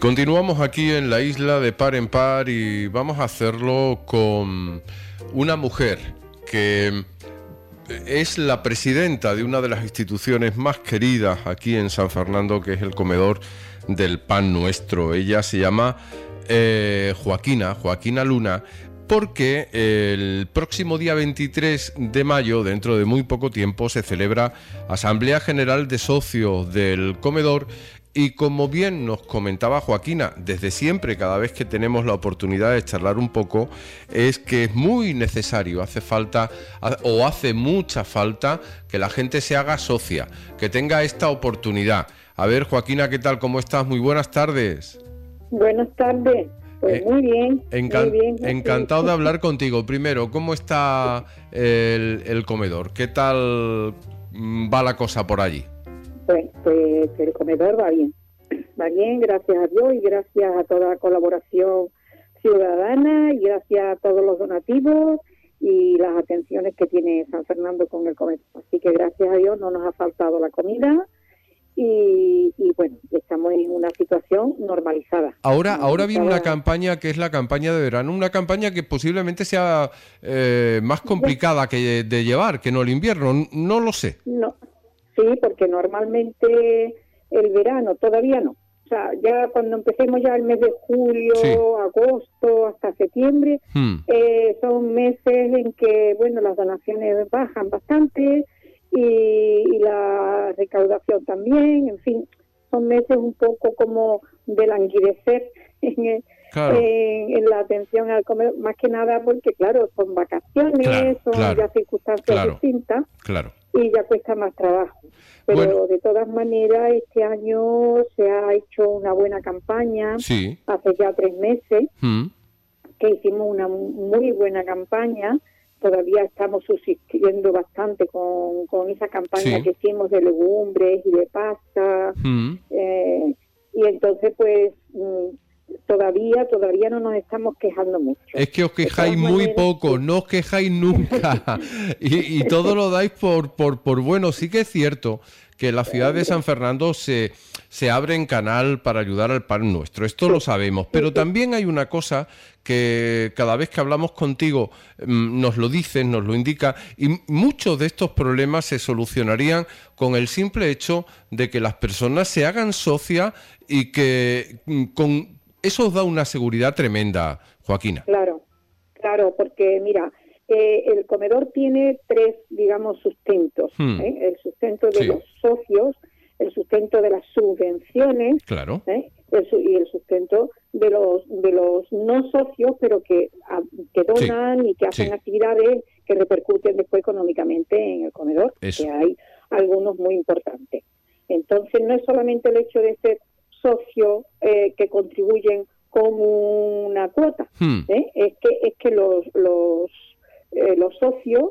continuamos aquí en la isla de par en par y vamos a hacerlo con una mujer que es la presidenta de una de las instituciones más queridas aquí en San Fernando, que es el Comedor del Pan Nuestro. Ella se llama Joaquina Luna, porque el próximo día 23 de mayo, dentro de muy poco tiempo, se celebra Asamblea General de Socios del Comedor. Y como bien nos comentaba Joaquina, desde siempre, cada vez que tenemos la oportunidad de charlar un poco, es que es muy necesario, hace mucha falta que la gente se haga socia, que tenga esta oportunidad. A ver, Joaquina, ¿qué tal? ¿Cómo estás? Muy buenas tardes. Buenas tardes. Pues muy bien. Muy bien. Encantado de hablar contigo. Primero, ¿cómo está el comedor? ¿Qué tal va la cosa por allí? Pues el comedor va bien, gracias a Dios y gracias a toda la colaboración ciudadana y gracias a todos los donativos y las atenciones que tiene San Fernando con el comedor. Así que gracias a Dios no nos ha faltado la comida y bueno, estamos en una situación normalizada. Ahora viene una campaña que es la campaña de verano, una campaña que posiblemente sea más complicada de llevar que no el invierno, no lo sé. No. Sí, porque normalmente el verano todavía no. O sea, ya cuando empecemos ya el mes de julio, sí, agosto, hasta septiembre, son meses en que, bueno, las donaciones bajan bastante y la recaudación también, en fin, son meses un poco como de languidecer en la atención al comedor, más que nada porque, claro, son vacaciones, son ya circunstancias distintas. Claro. Y ya cuesta más trabajo. Pero bueno, de todas maneras, este año se ha hecho una buena campaña, sí, hace ya 3 meses, que hicimos una muy buena campaña. Todavía estamos subsistiendo bastante con esa campaña, sí, que hicimos de legumbres y de pasta. Y entonces, pues, todavía no nos estamos quejando mucho. Es que os quejáis muy poco, no os quejáis nunca y todo lo dais por bueno. Sí que es cierto que la ciudad de San Fernando se abre en canal para ayudar al Pan Nuestro, esto lo sabemos, pero también hay una cosa que cada vez que hablamos contigo nos lo dices, nos lo indica, y muchos de estos problemas se solucionarían con el simple hecho de que las personas se hagan socias y que con eso os da una seguridad tremenda, Joaquina. Claro, porque mira, el comedor tiene 3, digamos, sustentos. El sustento de los socios, el sustento de las subvenciones, y el sustento de los no socios, pero que donan, sí, y que hacen, sí, actividades que repercuten después económicamente en el comedor, que hay algunos muy importantes. Entonces, no es solamente el hecho de ser socio que contribuyen con una cuota, es que los socios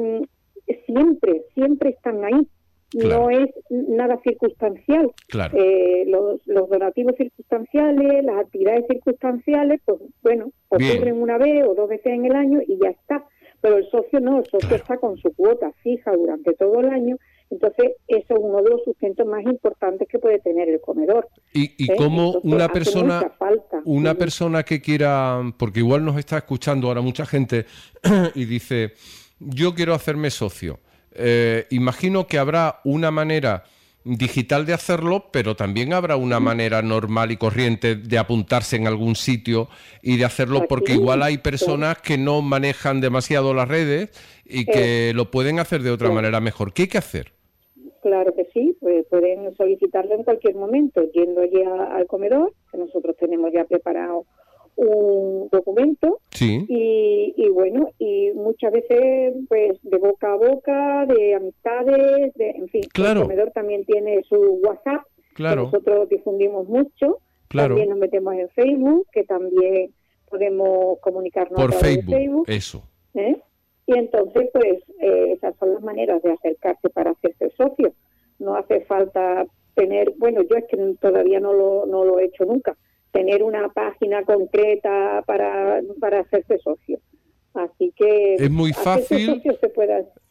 siempre están ahí. Claro. No es nada circunstancial. Claro. Los donativos circunstanciales, las actividades circunstanciales, pues bueno, ocurren una vez o 2 veces en el año y ya está. Pero el socio no, el socio está con su cuota fija durante todo el año. Entonces, eso es uno de los sustentos más importantes que puede tener el comedor. Y como una persona que quiera, porque igual nos está escuchando ahora mucha gente y dice, yo quiero hacerme socio. Imagino que habrá una manera digital de hacerlo, pero también habrá una manera normal y corriente de apuntarse en algún sitio y de hacerlo, porque igual hay personas que no manejan demasiado las redes y que lo pueden hacer de otra manera mejor. ¿Qué hay que hacer? Claro que sí, pues pueden solicitarlo en cualquier momento, yendo ya al comedor, que nosotros tenemos ya preparado un documento, sí, y bueno, y muchas veces pues de boca a boca, de amistades, en fin, claro. El comedor también tiene su WhatsApp, claro, que nosotros difundimos mucho, claro. También nos metemos en Facebook, que también podemos comunicarnos por a través de Facebook, eso. Y entonces pues esas son las maneras de acercarse para hacerse socio. No hace falta tener, bueno, yo es que todavía no lo he hecho nunca, tener una página concreta para hacerse socio. Así que es muy fácil. Se puede hacer.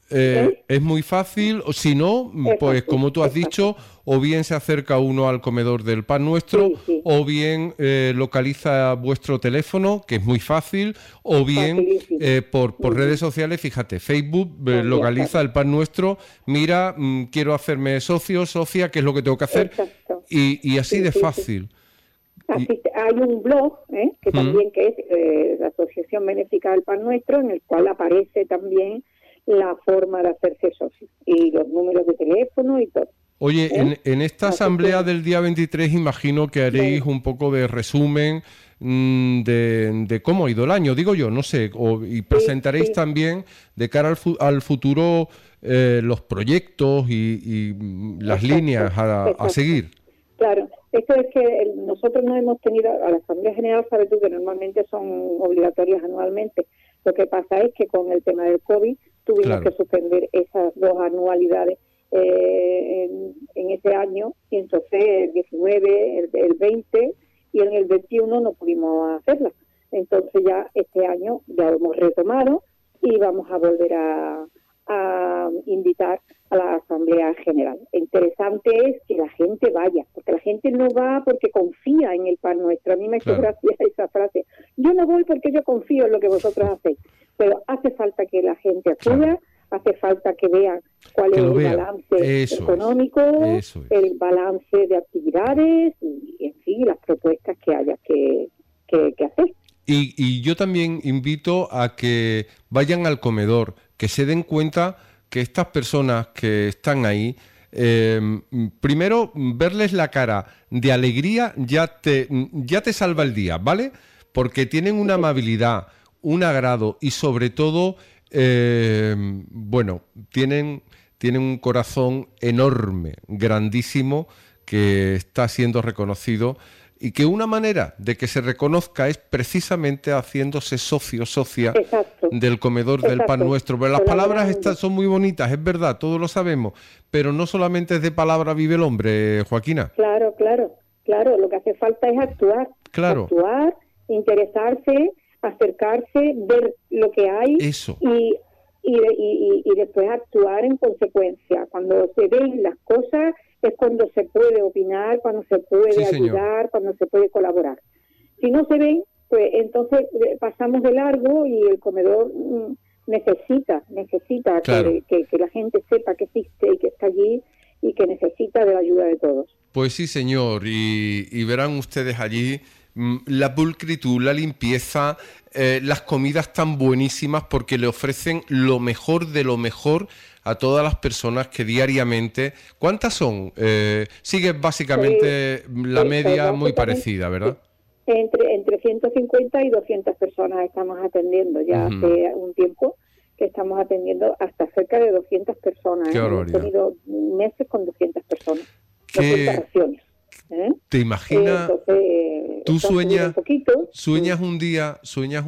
Es muy fácil, o si no, pues como tú has dicho, o bien se acerca uno al comedor del Pan Nuestro, o bien localiza vuestro teléfono, que es muy fácil, o bien por redes sociales, fíjate, Facebook localiza el Pan Nuestro, mira, quiero hacerme socia, ¿qué es lo que tengo que hacer? Y así de fácil. Hay un blog, que también que es la Asociación Benéfica del Pan Nuestro, en el cual aparece también la forma de hacerse socio y los números de teléfono y todo. Oye, en esta asamblea del día 23 imagino que haréis un poco de resumen de cómo ha ido el año, digo yo, no sé, y presentaréis también de cara al futuro los proyectos y las líneas a seguir. Claro, esto es que nosotros no hemos tenido, a la Asamblea General, sabes tú que normalmente son obligatorias anualmente. Lo que pasa es que con el tema del COVID tuvimos que suspender esas 2 anualidades en ese año, y entonces el 19, el 20 y en el 21 no pudimos hacerlas. Entonces ya este año ya hemos retomado y vamos a volver a invitar a la Asamblea General. Interesante es que la gente vaya, porque la gente no va porque confía en el Pan Nuestro. A mí me hace gracia esa frase. Yo no voy porque yo confío en lo que vosotros hacéis, pero hace falta que la gente acuda, hace falta que vean cuál es el balance económico, el balance de actividades y, en fin, las propuestas que haya que hacer. Y yo también invito a que vayan al comedor, que se den cuenta que estas personas que están ahí, primero verles la cara de alegría ya te salva el día, ¿vale? Porque tienen una amabilidad, un agrado y sobre todo, tienen un corazón enorme, grandísimo, que está siendo reconocido. Y que una manera de que se reconozca es precisamente haciéndose socia del comedor del Pan Nuestro. Pero las palabras estas son muy bonitas, es verdad, todos lo sabemos, pero no solamente es de palabra vive el hombre, Joaquina. Claro, lo que hace falta es actuar. Actuar, interesarse, acercarse, ver lo que hay y después actuar en consecuencia. Cuando se ven las cosas es cuando se puede opinar, cuando se puede ayudar, cuando se puede colaborar. Si no se ven, pues entonces pasamos de largo y el comedor necesita que la gente sepa que existe y que está allí y que necesita de la ayuda de todos. Pues sí, señor, y verán ustedes allí la pulcritud, la limpieza, las comidas tan buenísimas porque le ofrecen lo mejor de lo mejor a todas las personas que diariamente... ¿Cuántas son? Sigue básicamente la media muy parecida, ¿verdad? Entre 150 y 200 personas estamos atendiendo ya hace un tiempo que estamos atendiendo hasta cerca de 200 personas. Hemos tenido meses con 200 personas. 200 raciones. ¿Te imaginas? Tú sueñas un día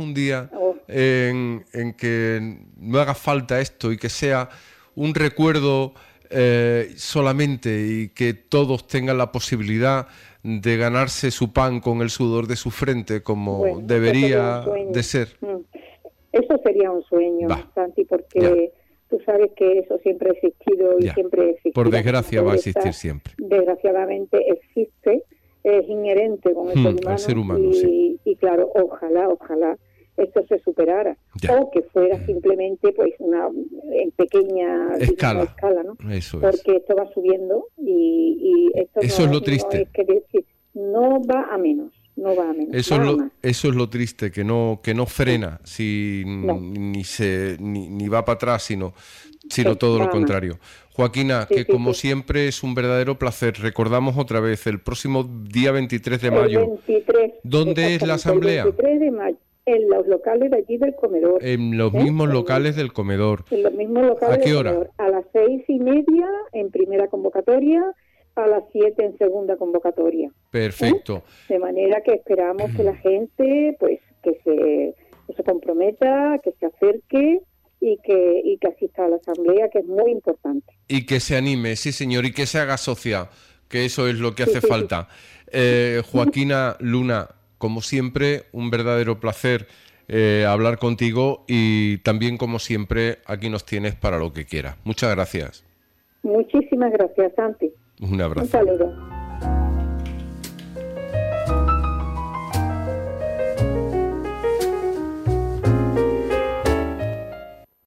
en que no haga falta esto y que sea un recuerdo solamente y que todos tengan la posibilidad de ganarse su pan con el sudor de su frente como debería de ser. Eso sería un sueño, Santi, porque tú sabes que eso siempre ha existido y siempre existirá. Por desgracia va a existir siempre. Desgraciadamente existe, es inherente con el ser humano y claro, ojalá esto se superara o que fuera simplemente pues en pequeña escala, ¿no? Porque esto va subiendo y esto eso es lo triste. No va a menos. Eso es lo triste, que no frena, ni va para atrás, sino todo lo contrario. Joaquina, como siempre es un verdadero placer. Recordamos otra vez, el próximo día 23 de mayo. 23, ¿Dónde es la asamblea? El 23 de mayo. En los locales de allí del comedor. En los mismos locales del comedor. En los mismos locales. ¿A qué hora? Comedor. A las 6:30 en primera convocatoria, a las 7 en segunda convocatoria. Perfecto. De manera que esperamos que la gente pues que se comprometa, que se acerque y que asista a la asamblea, que es muy importante. Y que se anime, sí señor, y que se haga socia, que eso es lo que hace falta. Joaquina Luna, como siempre, un verdadero placer hablar contigo y también, como siempre, aquí nos tienes para lo que quieras. Muchas gracias. Muchísimas gracias, Santi. Un abrazo. Un saludo.